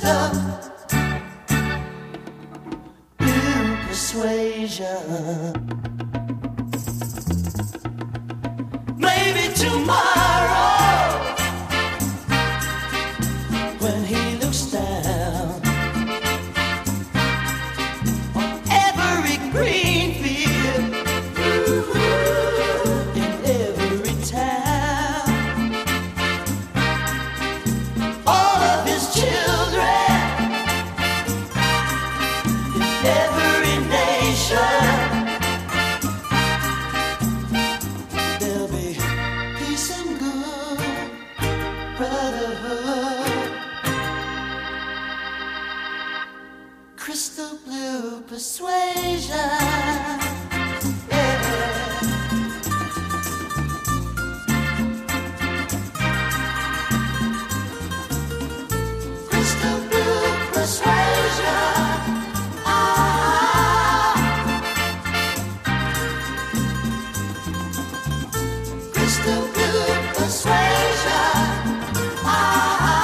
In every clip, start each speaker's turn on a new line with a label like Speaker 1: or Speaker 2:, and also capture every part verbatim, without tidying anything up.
Speaker 1: crystal blue persuasion. Maybe tomorrow, when he looks down on every green field in every town, all of his children in every nation, there'll be peace and good brotherhood. Crystal blue persuasion. Yeah. Crystal blue persuasion. Ah. Crystal blue persuasion. Ah.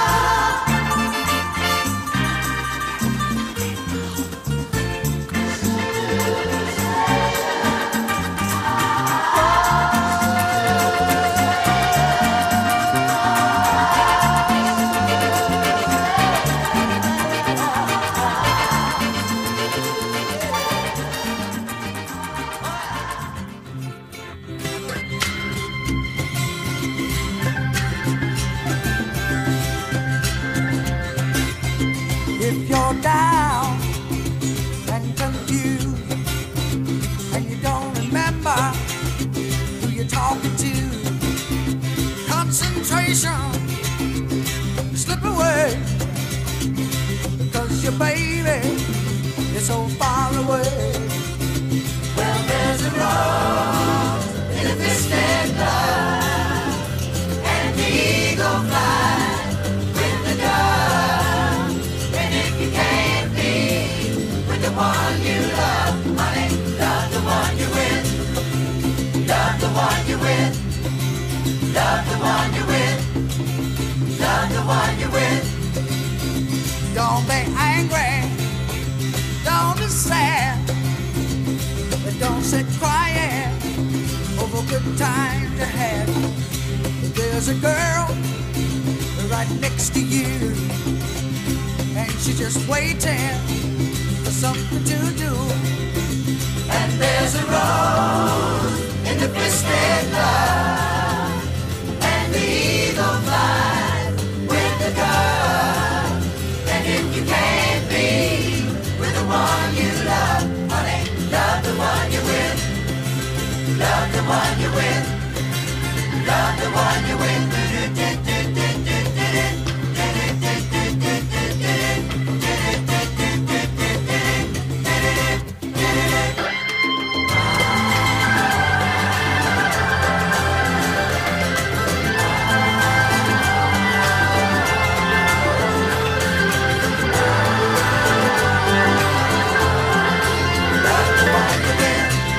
Speaker 2: If you're down and confused and you don't remember who you're talking to, concentration slip away because your baby is so far away.
Speaker 1: Well, there's a rose in a twisted blood, and the eagle flies with the dove. And if you can't be with the one you love, honey, love the one you're with. Love the one you're with. Love the one you're with. Love the one you're with.
Speaker 2: Don't be angry, don't be sad, but don't sit crying over good times you had. There's a girl right next to you, and she's just waiting for something to do.
Speaker 1: And there's a rose in the twisted love, and the eagle flies with the dove. And if you can't be with the one you love, honey, love the one you're with. Love the one you're with. Love the one you're with.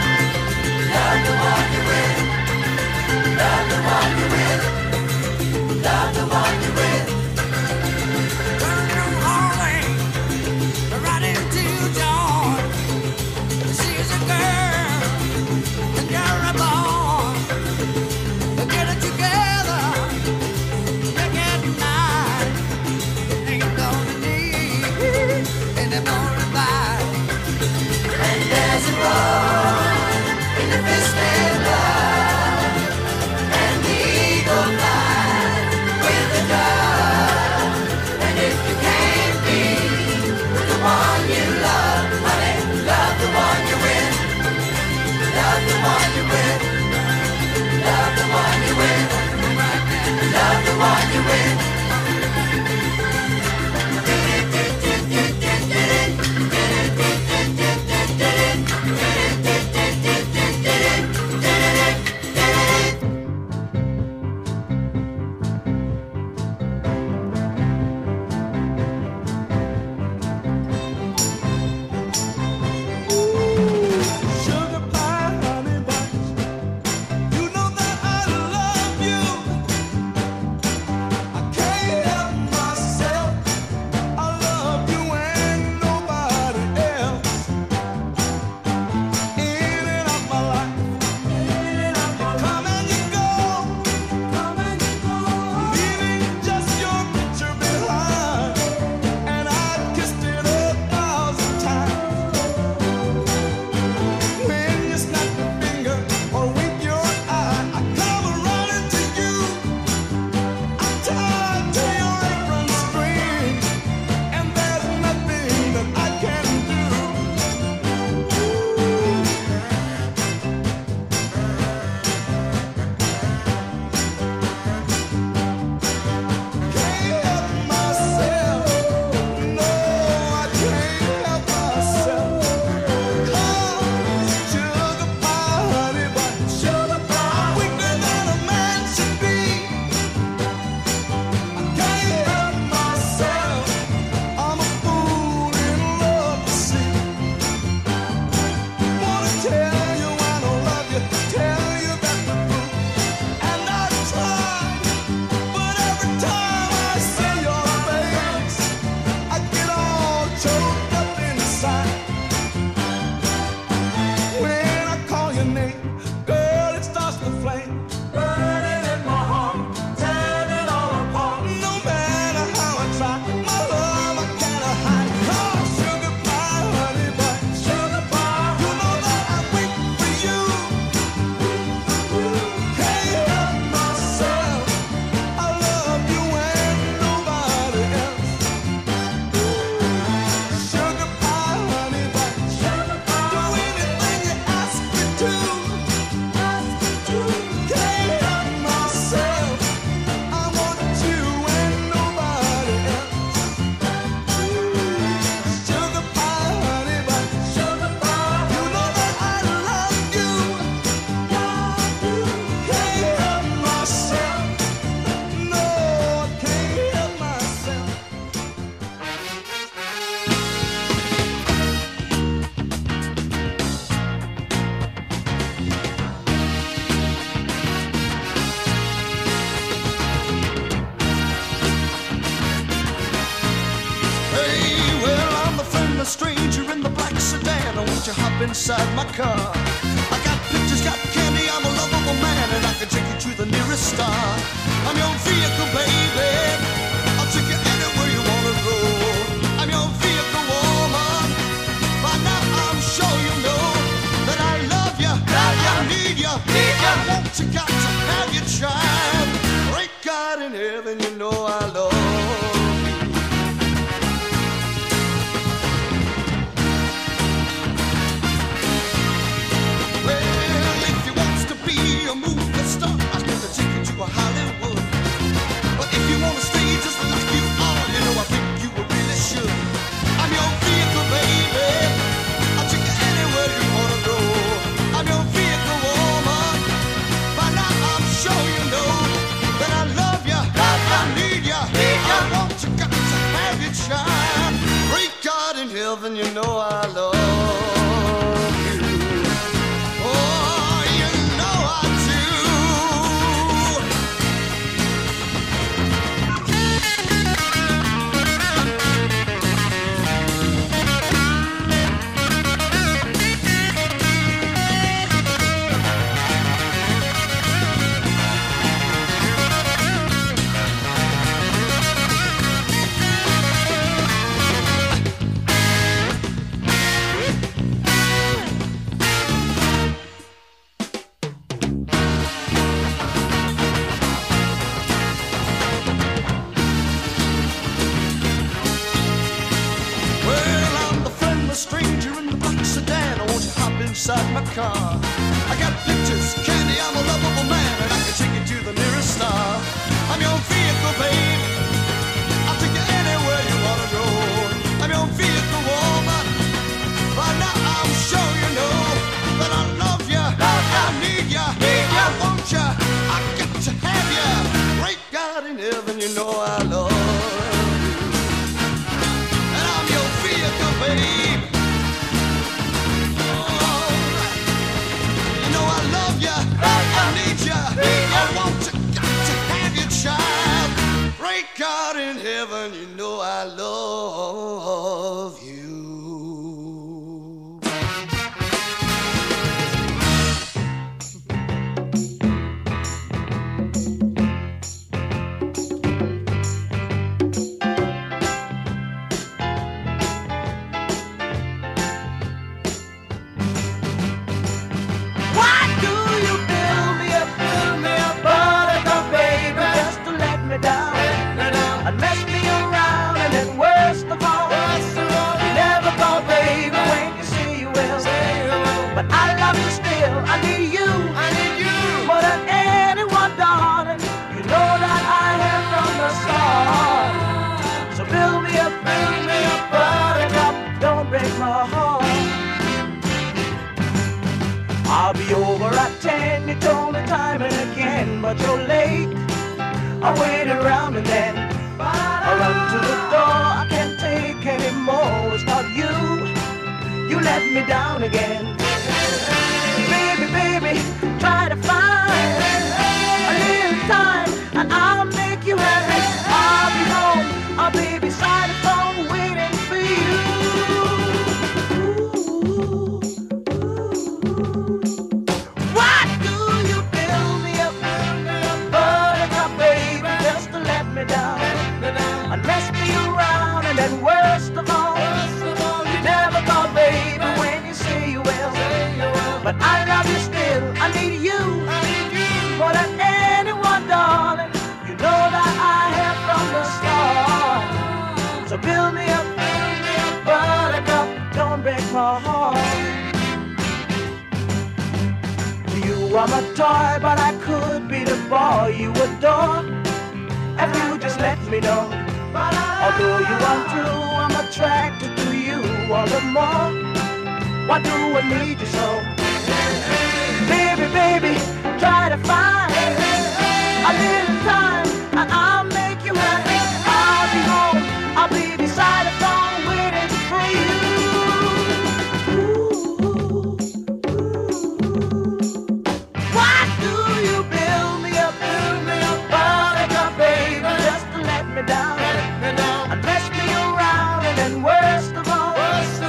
Speaker 1: Love the one you're with.
Speaker 3: friendly stranger in the black sedan. Won't you hop inside my car? I got pictures, got candy, I'm a lovable man, and I can take you to the nearest star. I'm your vehicle, baby. I'll take you anywhere you wanna go. I'm your vehicle, woman. By now I'm sure you know that I love you, love you. I need you, need you. I want you, got to have your child. Great God in heaven, you know I love you. Well, if you wants to be a movie star, I can take you to a Hollywood. But if you wanna stay just like you are, you know I think you really should. I'm your vehicle, baby. I'll take you anywhere you wanna go. I'm your vehicle, woman. By now I'm sure you know that I love you, love you. I need you, need you. I want you, got to have your child. Great God in heaven, you know I love you. Oh, you know I do. Well, I'm the friendly stranger in the black sedan. Won't you hop inside my car? I got pictures, candy, I'm a lovable man, and I can take you to the nearest star. I'm your vehicle, babe. I'll take you anywhere you wanna go. I'm your vehicle, woman. By now I'm sure you know that I love you, love you. I need you, need you. I want you, I got to have you. Great God in heaven, you know I love you. And I'm your vehicle, babe. Oh, you know I love you, I need you, I want you, got to have your child. Great God in heaven, you know I love you.
Speaker 2: Why do you build me up, build me up, buttercup, baby, just to let me down, and mess me around, and then worst of all, you never thought, baby, when you say you will, but I love you still, I need you, I need you, more than anyone, darling, you know that I have from the start, so build me up, build me up, buttercup, don't break my heart. I'll be over at ten, you told me time and again, but you're late. I wait around and then I run to the door, I can't take anymore. It's not you, you let me down again. Baby, baby, try to find a little time and I'll make you happy. I'll be home, I'll be beside the phone waiting for you. Why do you build me up, buttercup, baby, just to let me down, and mess me around, and then worst of all, you never thought, baby, when you say you will, but I love you still, I need you, more than anyone, darling, you know that I have from the start, so build me up, buttercup, don't break my heart. You are my toy, but I could be the boy you adore if you just let me know. Although you are true, I'm attracted to you all the more. Why do I need you so? Baby, baby, try to find a little time and I'll make you happy. I'll be home, I'll be beside the phone waiting for you. Why do you build me up, build me up, buttercup, baby, just to let me down, and mess me around, and then worst of all,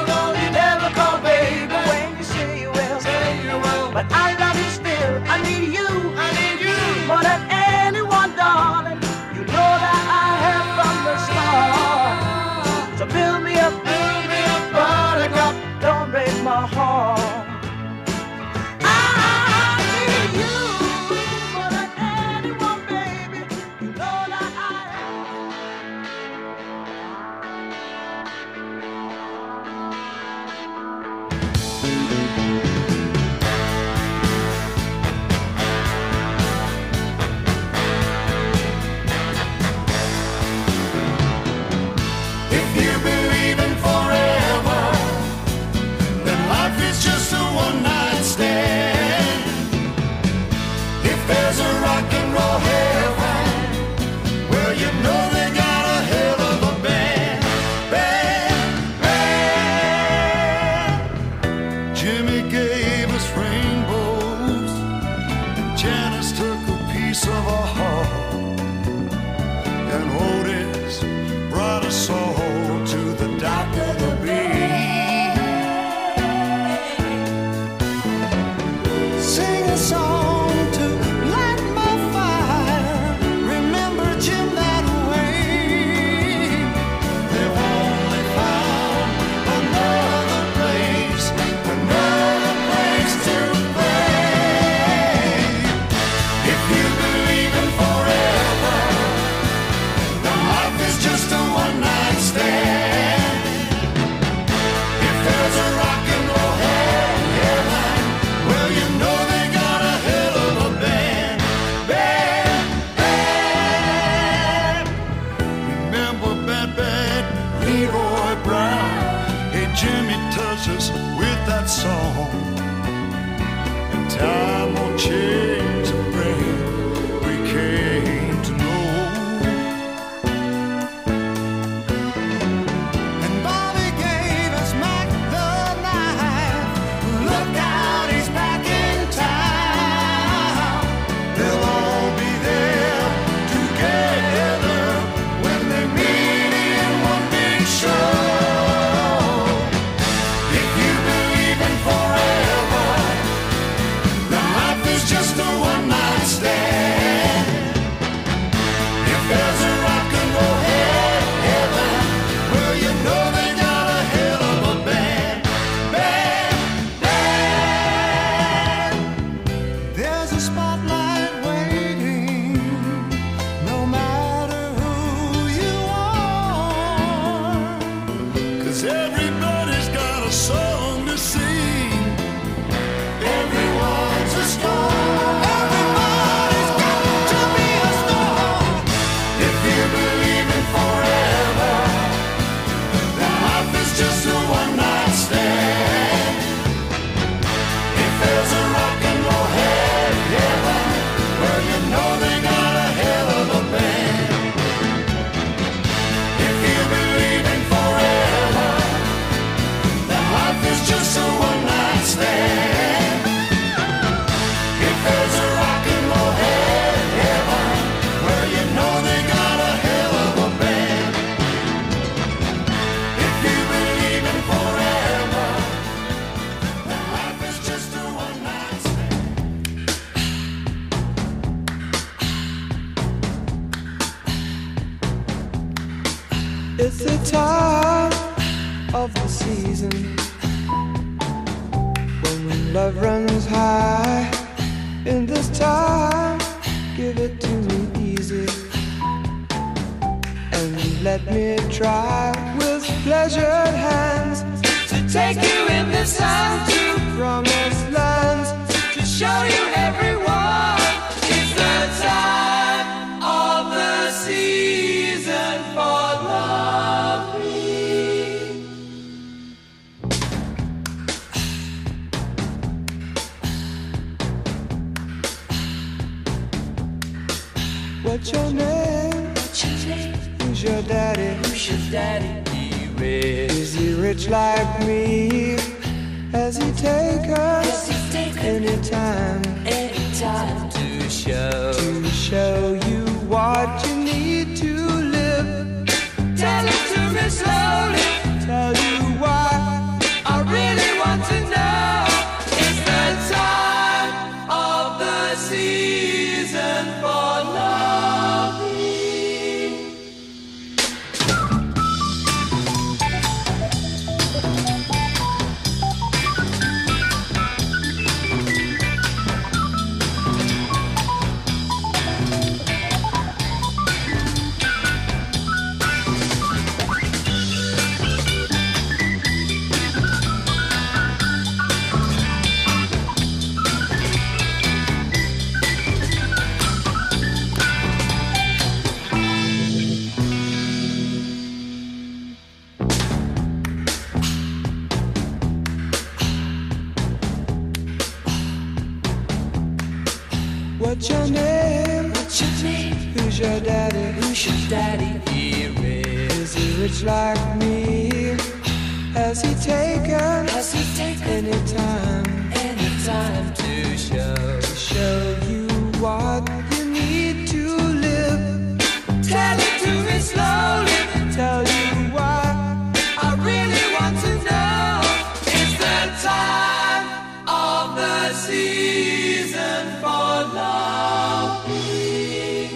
Speaker 3: song. And time will change the brain we came to know. And Bobby gave us Mac the knife. Look out, he's back in town. They'll all be there together when they meet in one big show. If you believe in forever, then life is just a one-night stand. If there's a rock and roll heaven, well, you know they got a hell of a band. Band, band. There's a spotlight waiting, no matter who you are. 'Cause everybody's got a song to sing. Everyone's a star. Everybody's got to be a star. If you believe in forever, then life is just a one-night stand. If there's a rock and roll heaven, well, you know they got a hell of a band. If you believe in forever, then life is just a one-night stand. If there's a rock and roll heaven, well, you know they got a hell of a band. If you believe in forever, then life is just a one-night stand.
Speaker 4: It's the time of the season when love runs high. In this time, give it to me easy and let me try with pleasured hands to take you in the sun to promised lands, to show you everyone. It's the time of the season for loving. What's your name? Who's your daddy? Who's your daddy? He rich. Is he rich like me? Has he taken any time to show to show you what you need to live? Tell it to me slowly. Tell you why I really want to know. It's the time of the season for loving. What's your name? What's your name? Who's your daddy? Who's your daddy? He rich. Is he rich like me? Has he taken? Has he taken any time? Any time to show to show you what you need to live? Tell it to me slowly. Tell you why I really want to know. It's the time of the season for loving.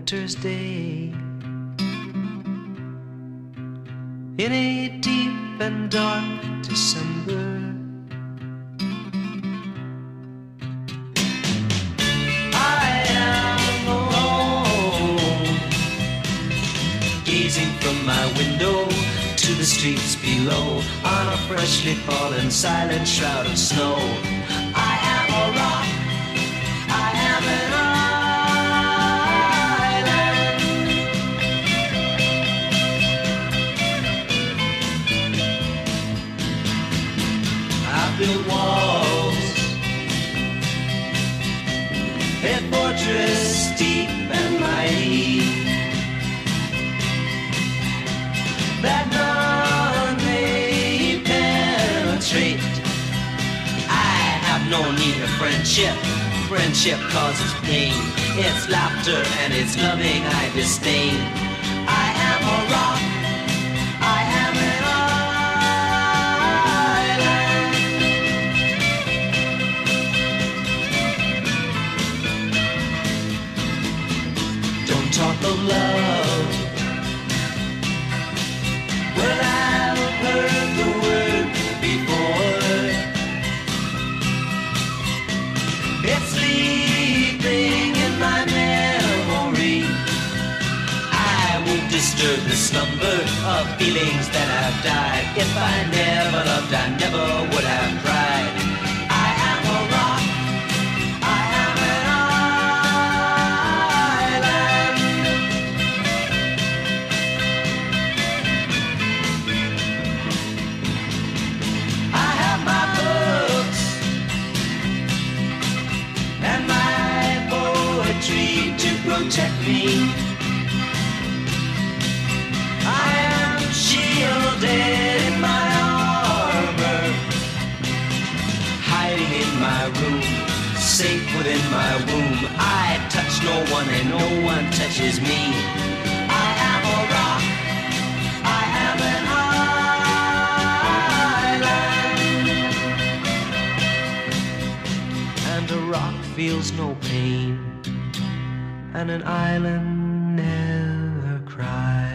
Speaker 5: winter's day. In a deep and dark December, I am alone, gazing from my window to the streets below, on a freshly fallen silent shroud of snow. I am a rock, I am an island. I built walls, a fortress deep and mighty, that none may penetrate. I have no need of friendship. Friendship causes pain. It's laughter and it's loving I disdain. I am a rock, I am an island. Don't talk of love. Well, I've heard the word before. It's sleeping in my memory. I won't disturb the slumber of feelings that have died. If I never loved, I never would have cried. I am a rock, I am an island. I have my books and my poetry to protect me. I am shielded in my armor, hiding in my room, safe within my womb. I touch no one and no one touches me. I am a rock, I am an island. And a rock feels no pain, and an island never cries.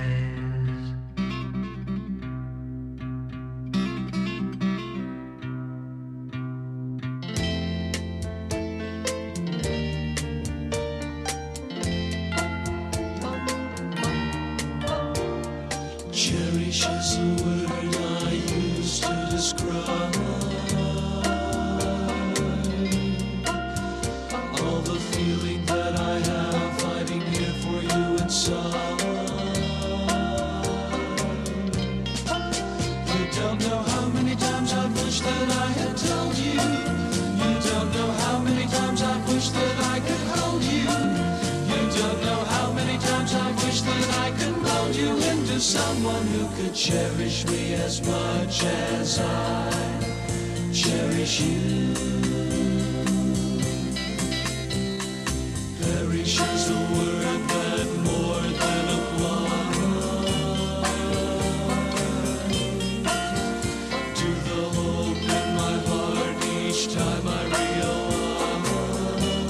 Speaker 6: Cherish is the word I use to describe all the feeling that I have hiding here for you inside. You don't know how many times I've wished that I had told you. You don't know how many times I've wished that I could hold you. You don't know how many times I've wished that I could mold you into someone who could cherish me as much as I cherish you. Perish is the word that more than applies to the hope in my heart each time I realize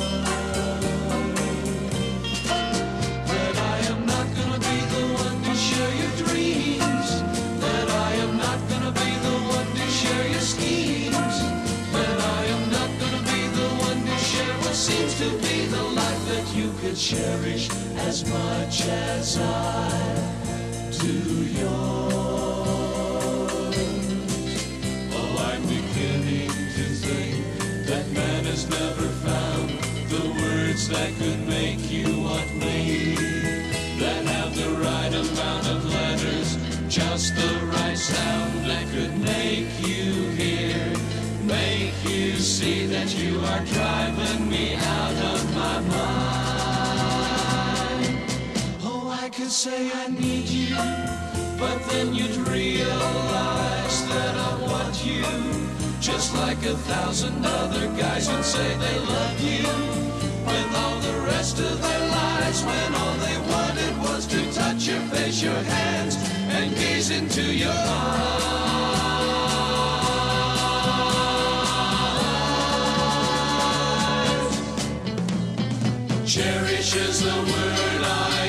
Speaker 6: that I am not gonna be the one to share your dreams, that I am not gonna be the one to share your schemes, that I am not gonna be the one to share what seems to be the life that you could cherish as much as I do yours. Oh, I'm beginning to think that man has never found the words that could make you want me, that have the right amount of letters, just the right sound that could make you hear, make you see that you are driving me out of my mind. Oh, I could say I need you, but then you'd realize that I want you, just like a thousand other guys would say they love you, with all the rest of their lives, when all they wanted was to touch your face, your hands, and gaze into your eyes. Cherish is the word I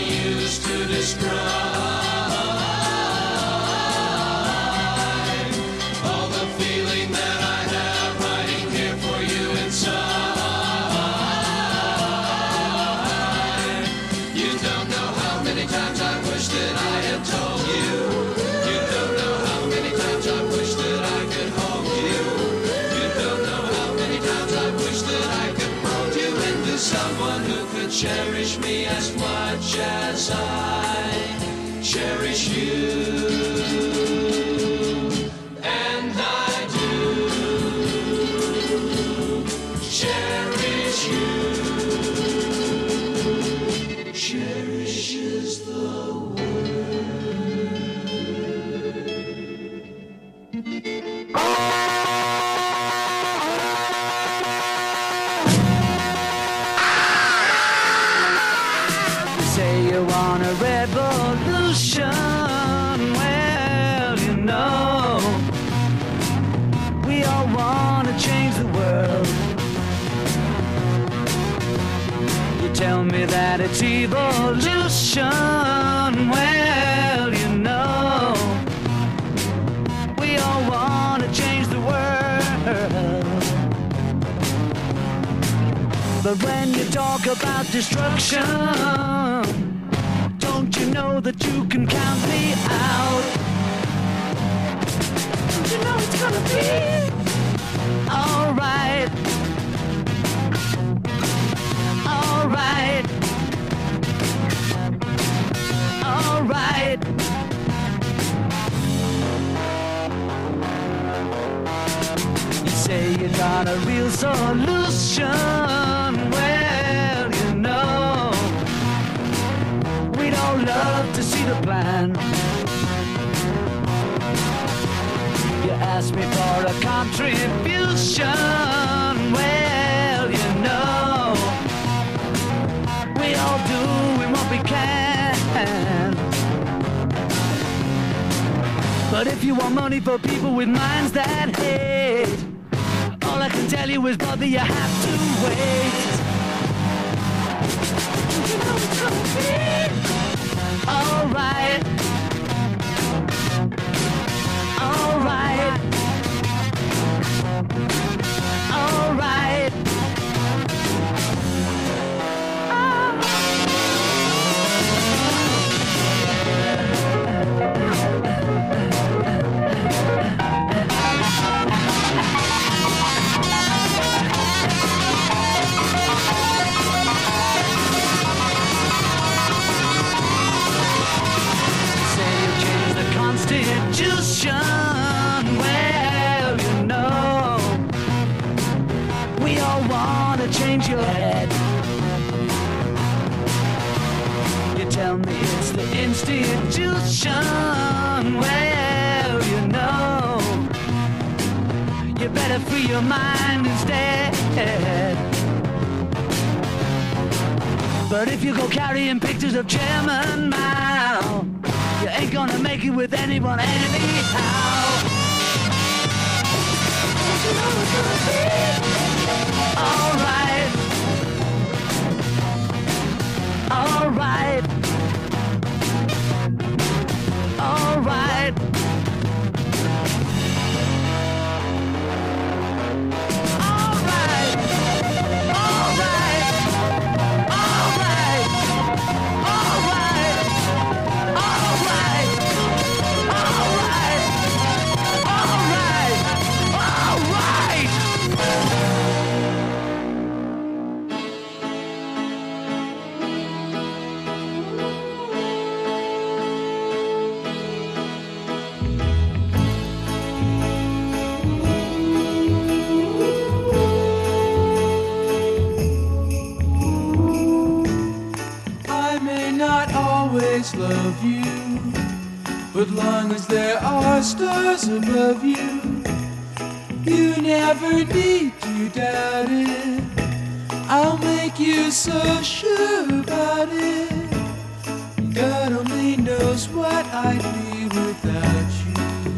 Speaker 7: It's evolution. Well, you know, we all want to change the world. But when you talk about destruction, don't you know that you can count me out? Don't you know it's gonna be alright? Alright. Alright. You say you got a real solution. Well, you know, we'd all love to see the plan. You ask me for a contribution. Well, you know, we all doing what we can. But if you want money for people with minds that hate, all I can tell you is, brother, you have to wait. You know it's gonna be alright. Alright. Alright. Constitution, well, you know, we all want to change your head. You tell me it's the institution, well, you know, you better free your mind instead. But if you go carrying pictures of Chairman Mao, you ain't gonna make it with anyone anyhow. You know it's gonna be alright. Alright. Alright. Alright. Alright. Alright. Alright. Alright. Alright. Alright. Alright.
Speaker 4: I may not always love you, but long as there are stars above you, you never need to doubt it. I'll make you so sure about it. God only knows what I'd be without you.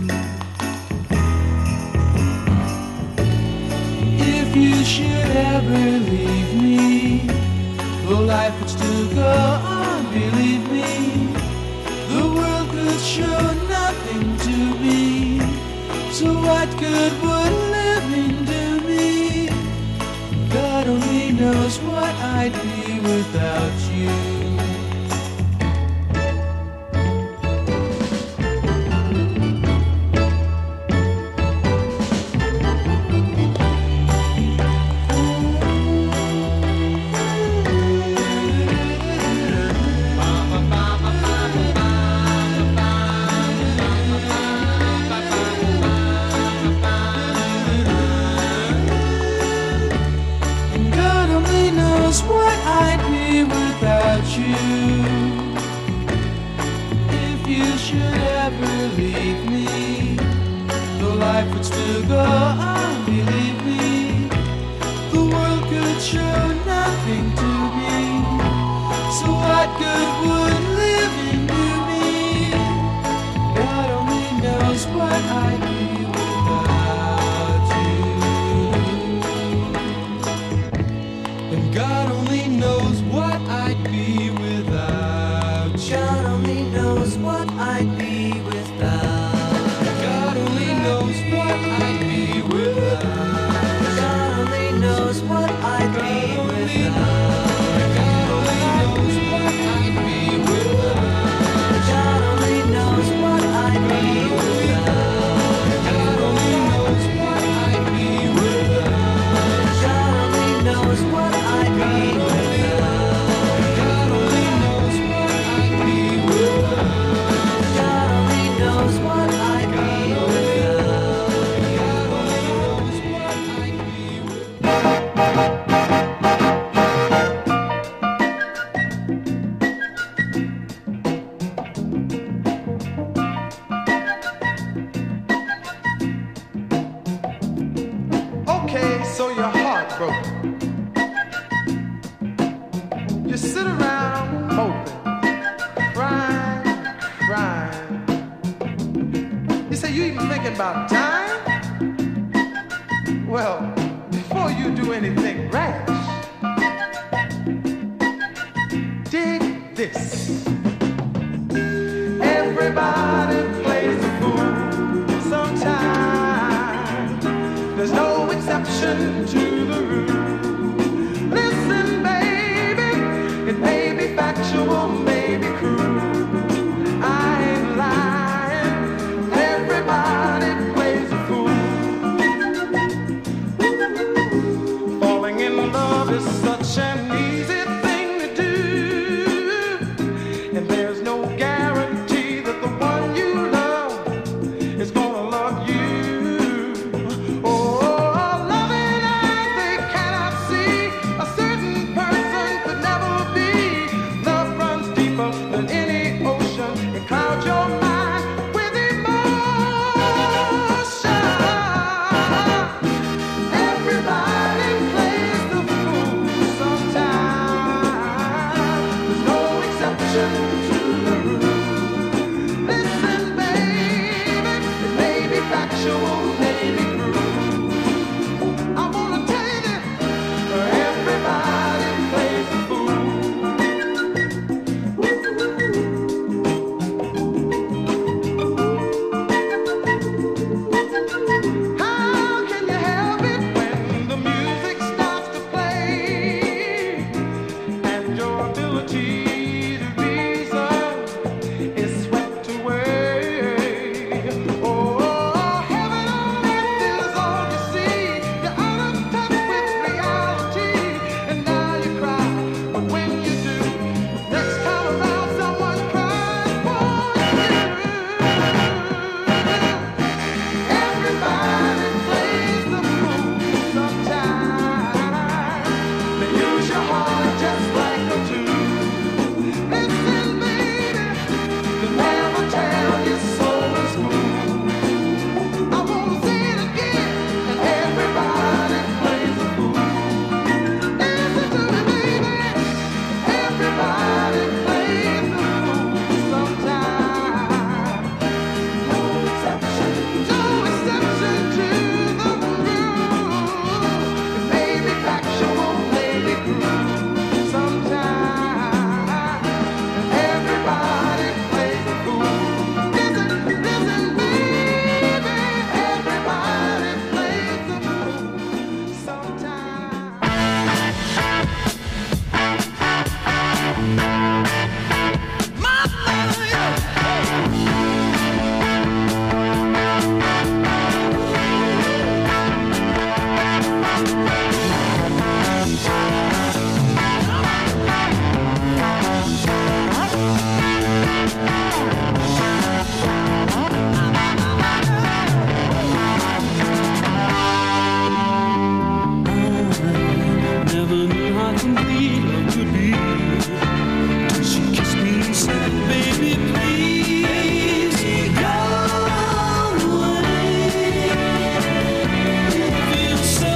Speaker 4: If you should ever leave me, well, life would still go on, believe me. The world could show nothing to me, so what good would living do me? God only knows what I'd be without you. God only knows what I'd be without you. If you should ever leave me, the life would still go on, believe me. The world could show nothing to me, so what good would living do me? God only knows what I'd be without you. And God only knows what I'd be
Speaker 5: what I'd be without.
Speaker 3: God only knows what I'd be
Speaker 4: Okay, so you're heartbroken. You sit around moping, crying, crying. You say you even thinking about time? Well, before you do anything rash, dig this. Everybody plays the fool sometimes. There's no exception to the rule. Listen, baby, it may be factual, may be cruel. I ain't lying. Everybody plays a fool. Falling in love is such an easy thing to do, and there's no guarantee that the one you love is gonna love you. Oh, loving eyes they cannot see. A certain person could never be. Love runs deeper than any ocean. It clouds your mind with emotion. Everybody plays the fool sometimes. There's no exception to the rule. Listen, baby, it may be factual, may be cruel. I wanna tell you this, everybody plays the fool. How can you help it when the music starts to play and your ability to reason is swept away? Oh, heaven on earth is all you see. You're out of touch with reality, and now you cry. But when you do, next time around, someone cries for you. Everybody plays the fool sometimes. They use your heart just like a tool. Listen, baby, they never tell you soul is cool. I wanna say it again, and everybody plays the fool. Listen to me, baby, everybody plays the fool sometimes. No exception, no exception to the rule. It may be factual, may be cruel. Sometimes everybody plays the fool. Listen, listen, baby, everybody plays the fool. Sometimes. My
Speaker 6: Never knew how complete love could be till she kissed me and said, "Baby, please go away." It feels so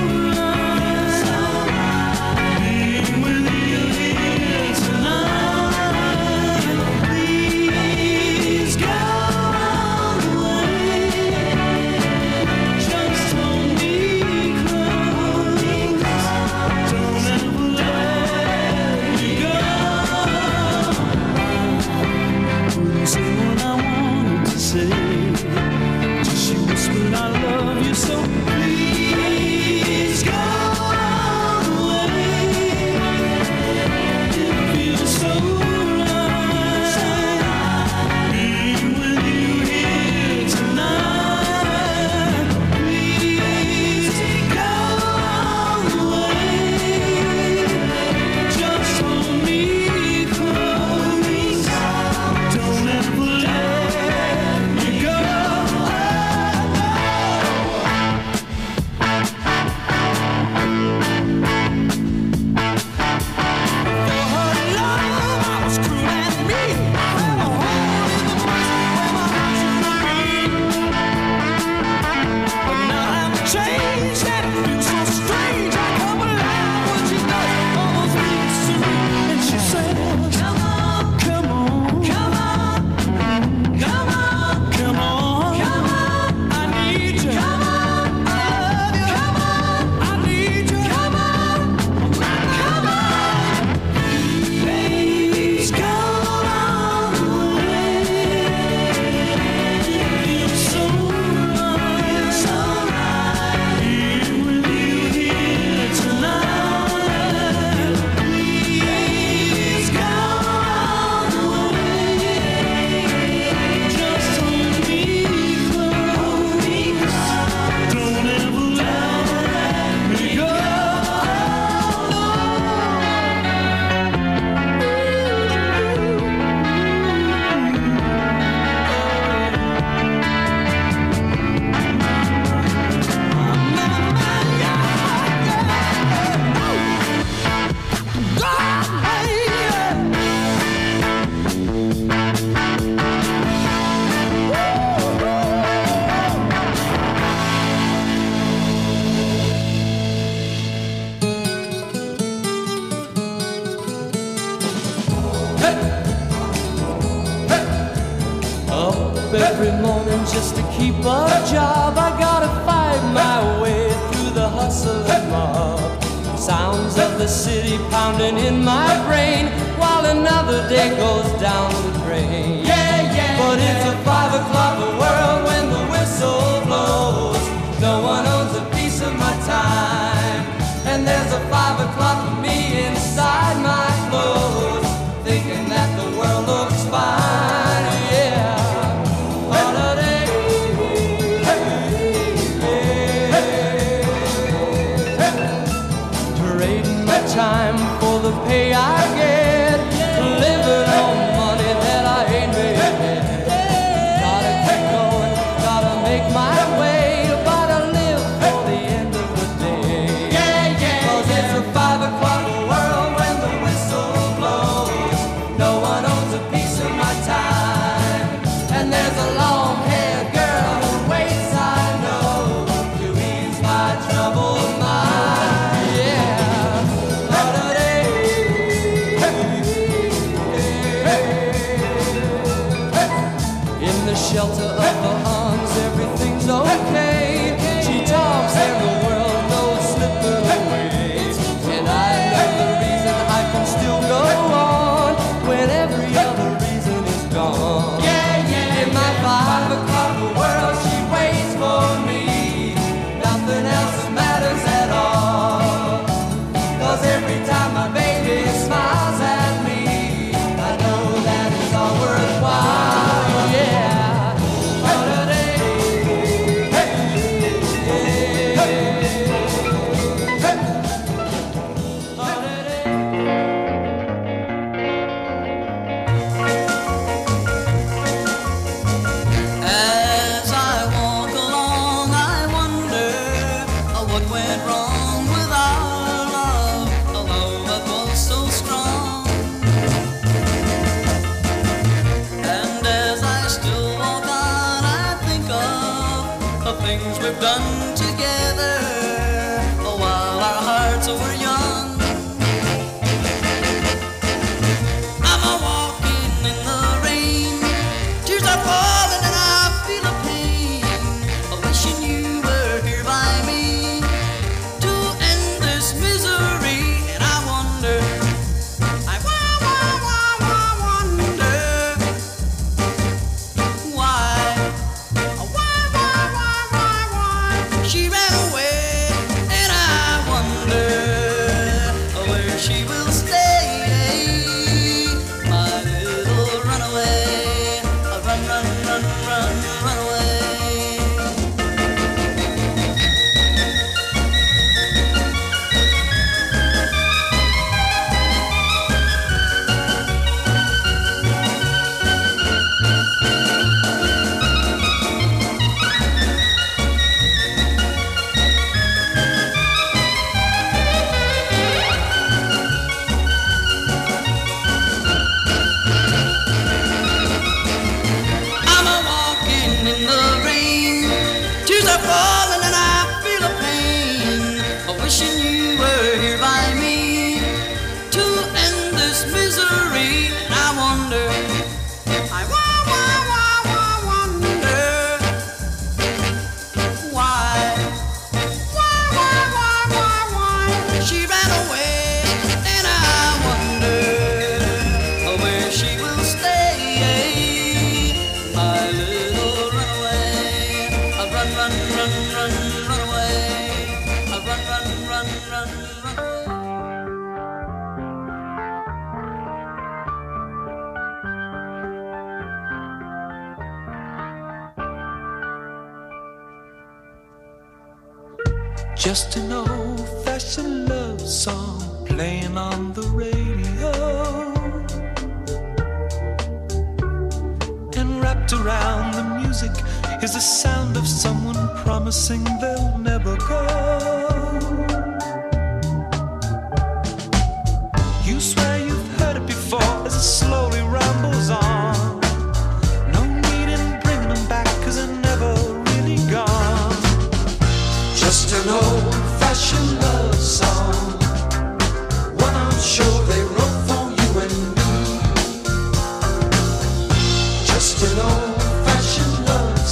Speaker 6: right being with you here tonight. Please go away. Just hold me close. Don't ever let me go. Couldn't say what I wanted to say. Till she whispered, "I love you so." Please go away. It feels so right being with you here tonight. Please go away. Just hold me close. Don't ever let me go.
Speaker 8: morning just to keep a job. I gotta fight my way through the hustle and mob. Sounds of the city pounding in my brain while another day goes down the drain. Yeah, yeah. But it's a five o'clock world when the whistle blows. No one owns a piece of my time, and there's a five o'clock for me inside my clothes, thinking that the world looks fine. Yeah. Holiday. Trading my time for the pay I get, living on money that I ain't made yet. Gotta keep going, gotta make my way, gotta live for the end of the day. Yeah, yeah. Cause it's a five o'clock world when the whistle blows. No one owns a piece of my time, and there's a long-haired girl who waits, I know, to ease my troubled mind. Yeah. Holiday. In the shelter of her arms, everything's okay. She talks and the world knows slip her away. And I know the reason I can still go on when every other reason is gone. Yeah, yeah. In my five o'clock world, she waits for me. Nothing else matters at all. Cause every time my baby smiles at me, I know that it's all worthwhile. Yeah. Holiday.
Speaker 9: As I walk along, I wonder uh, what went wrong with our love, a love that was so strong. And as I still walk on, I think of the things we've done together uh, while our hearts were young. I'm a walking in the rain, tears are falling and I feel a pain, a wishing you were here by me to end this misery. And I wonder, I wa- wa- wa- wa- wonder why, why, why, why, why, why she ran away. And I wonder where she will stay, my little runaway. Run, run, run, run, run away. I'm a walking in the rain, tears are falling and I feel a pain, a wishing you were here by me to end this misery. And I wonder, I wa- wa- wa- wa- wonder why, why, why, why, why, why she ran away. And I wonder where she will stay, my little runaway. I run, run, run, run, run away. I run, run, run, run, run away.
Speaker 4: Just an old-fashioned love song playing on the radio, and wrapped around the music is the sound of someone promising they'll never go. You swear you've heard it before as it slowly rambles on. No need in bringing them back, cause they're never really gone. Just an old-fashioned love song, one I'm sure they wrote for you and me. Just an old-fashioned love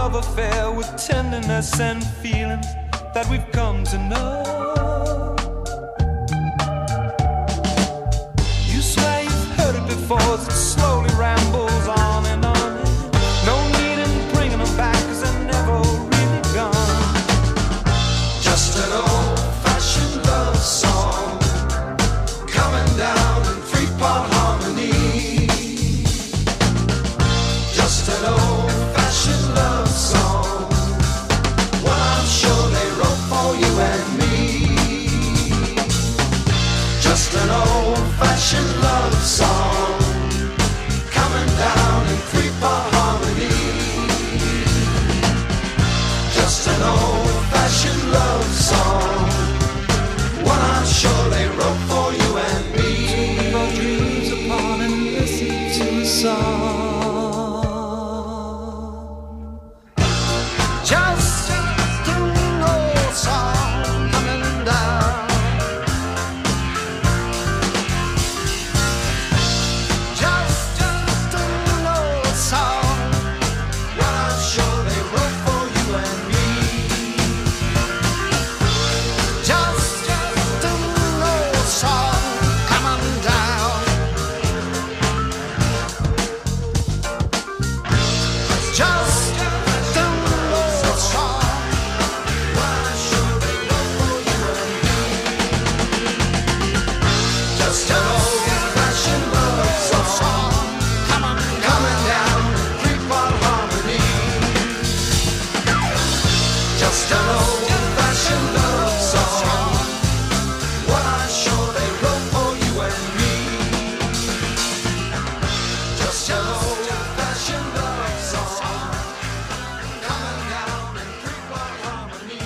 Speaker 4: love affair with tenderness and feelings that we've come to know. You swear you've heard it before as it slowly rambles on and on. No need in bringing them back, cause they're never really gone.
Speaker 3: Just an old-fashioned love song coming down in three-part harmony. Just an old-fashioned love song, one I'm sure they wrote for you and me. Just an old-fashioned love song coming down in three-part harmony. Just an old-fashioned love song, one I'm sure they wrote for you and me.
Speaker 4: Keep our dreams upon and listen to the song.
Speaker 2: Just an old song coming down. Just, just an old song,
Speaker 3: One I'm sure they wrote for you and me.
Speaker 2: just, just an old song coming down. Just, just an old song.
Speaker 3: Just an old-fashioned love song coming down in three-part harmony. Just an old-fashioned love song, one I'm sure they wrote for you and me. Just an old-fashioned love song coming down in three-part harmony.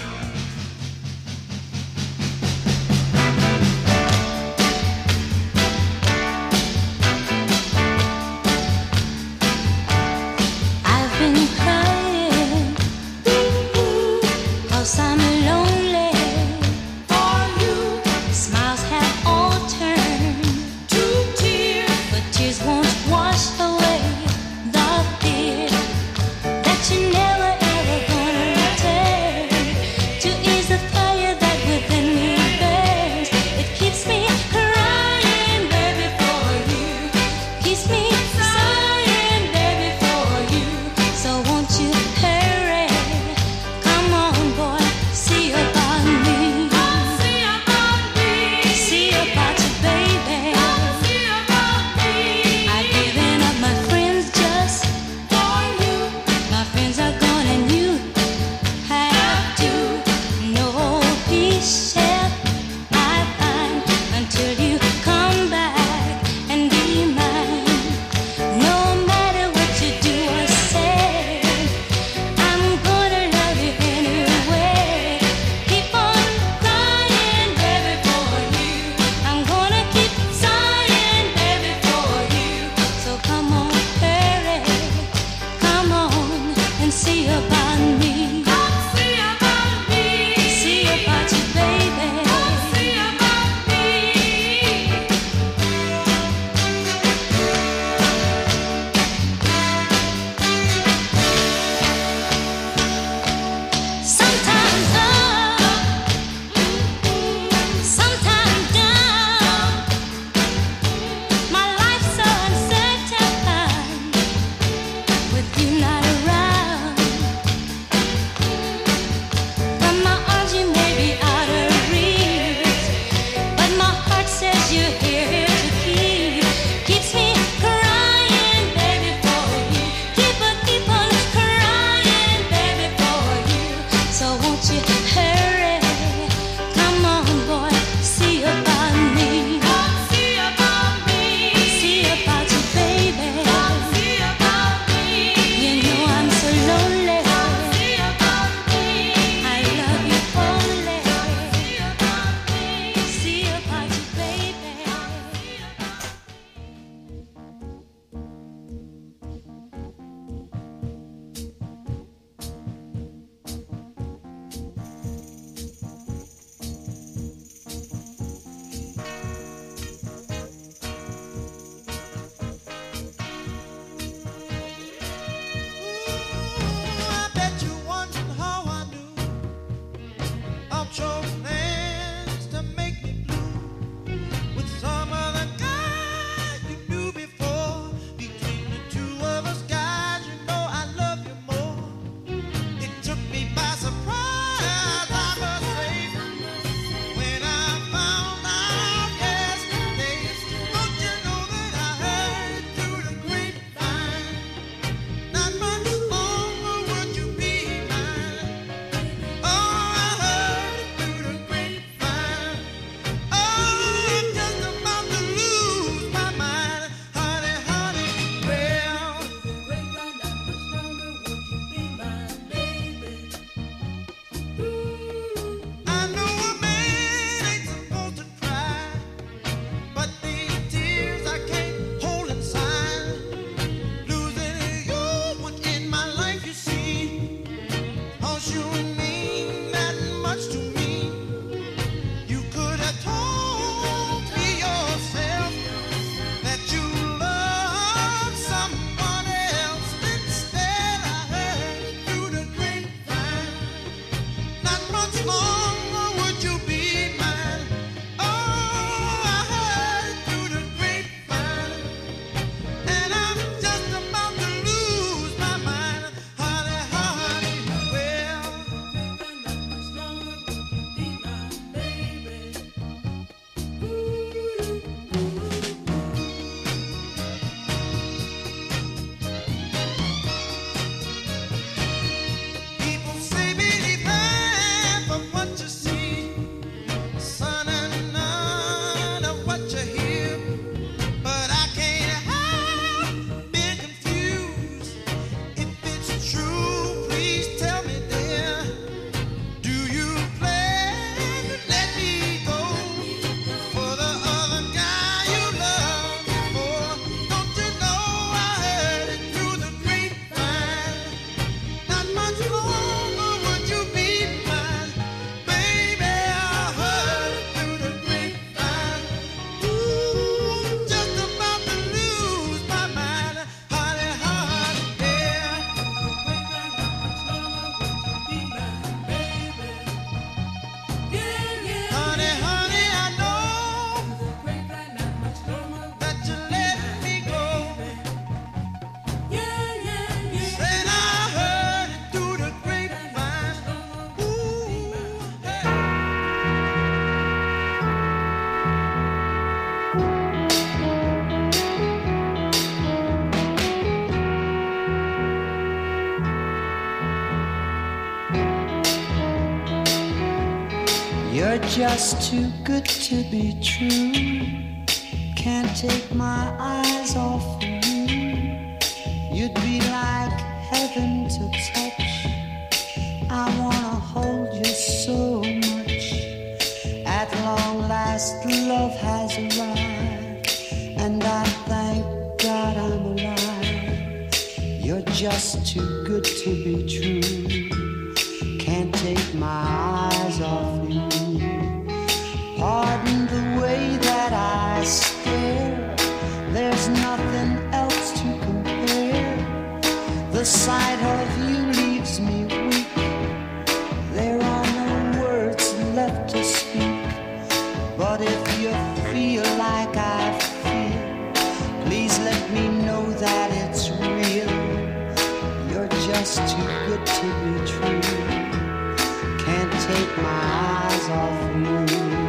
Speaker 10: I've been crying, cause I'm lonely for you. Smiles have all turned to tears, but tears won't wash away the fear that you're never ever gonna return. To ease the fire that within me burns, it keeps me crying, baby, for you. Keeps me sighing, baby, for you. So won't you hurry? Come on, boy, see about me. See about me. See about you, baby. See about me. I've given up my friends just for you. My friends are gone and you have to. No peace shall I find until you come back and be mine. No matter what you do or say, I'm gonna love you anyway. Keep on crying, baby, for you. I'm gonna keep sighing, baby, for you. So come on, hurry, come on and see about me. See about me. See about you, baby. See about me. Sometimes up, sometimes down. My life's so uncertain with you not around.
Speaker 11: You're just too good to be true. Can't take my eyes off of you. You'd be like heaven to touch. I wanna hold you so much. At long last, love has arrived, and I thank God I'm alive. You're just too good to be true. Can't take my eyes off you. Pardon the way that I stare. There's nothing else to compare. The sight of you leaves me weak. There are no words left to speak. But if you feel like I feel, please let me know that it's real. You're just too good to be true. Can't take my eyes off you.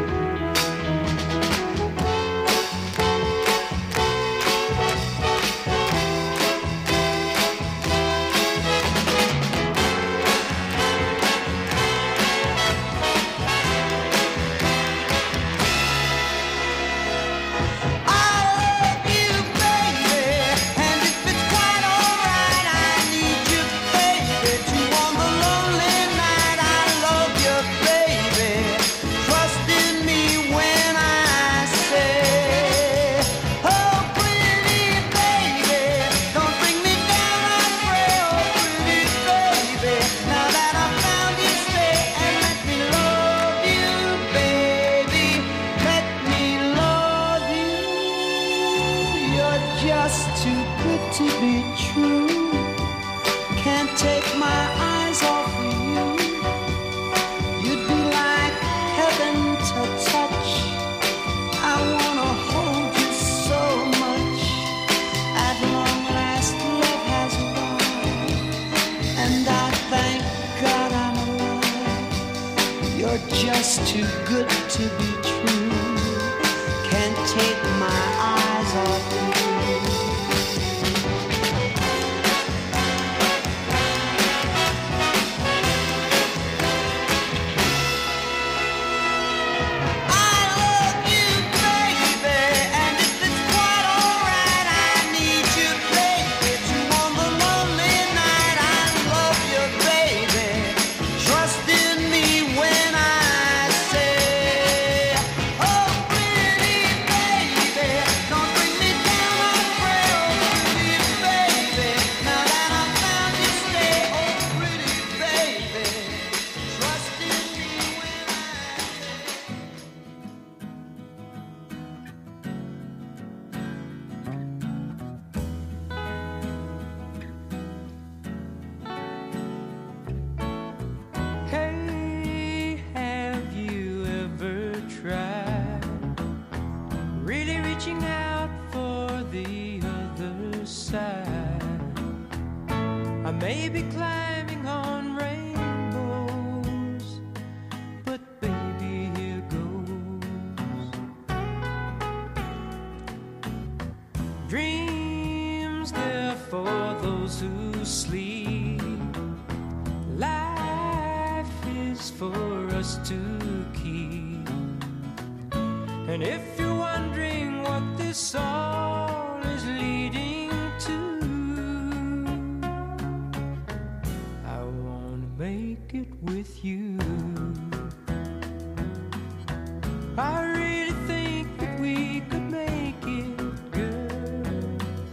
Speaker 11: Just too good to be true. Can't take my eyes off you. I love you, baby, and if it's quite alright, I need you, baby, to on the lonely night. I love you, baby. Trust in me when I say,
Speaker 12: for those who sleep. Life is for us to keep. And if you're wondering what this all is leading to, I wanna make it with you. I really think that we could make it, girl.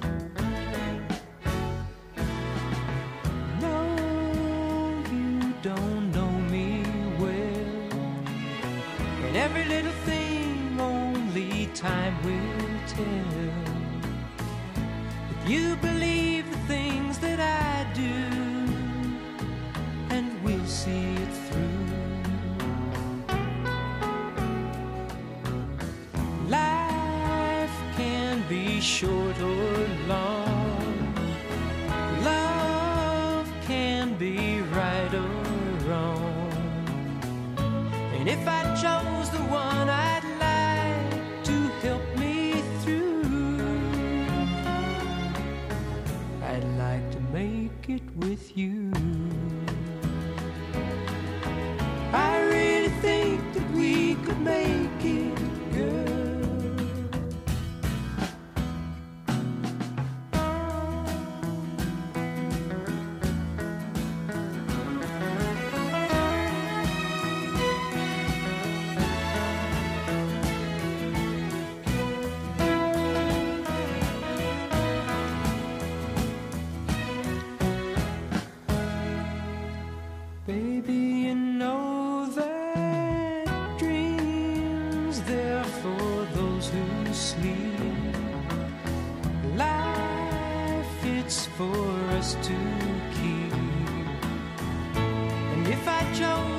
Speaker 12: No, you don't know me well, and every little thing only time will tell. If you believe the things that I do, and we'll see it through. Life can be short or long. Love can be right or wrong. And if I chose the one I'd like to help me through, I'd like to make it with you. I really think that we could make it, girl. Baby, you know that dreams, they're for those who sleep. Life, it's for us to keep. And if I chose